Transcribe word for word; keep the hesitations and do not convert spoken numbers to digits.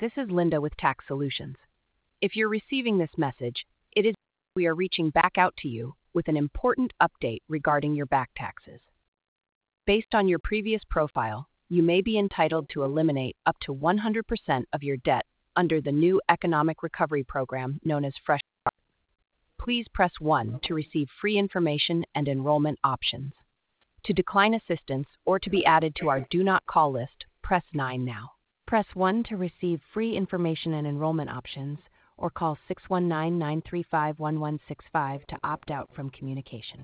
This is Linda with Tax Solutions. If you're receiving this message, it is we are reaching back out to you with an important update regarding your back taxes. Based on your previous profile, you may be entitled to eliminate up to one hundred percent of your debt under the new economic recovery program known as Fresh Start. Please press one to receive free information and enrollment options. To decline assistance or to be added to our Do Not Call list, press nine now. Press one to receive free information and enrollment options, or call six one nine, nine three five, one one six five to opt out from communication.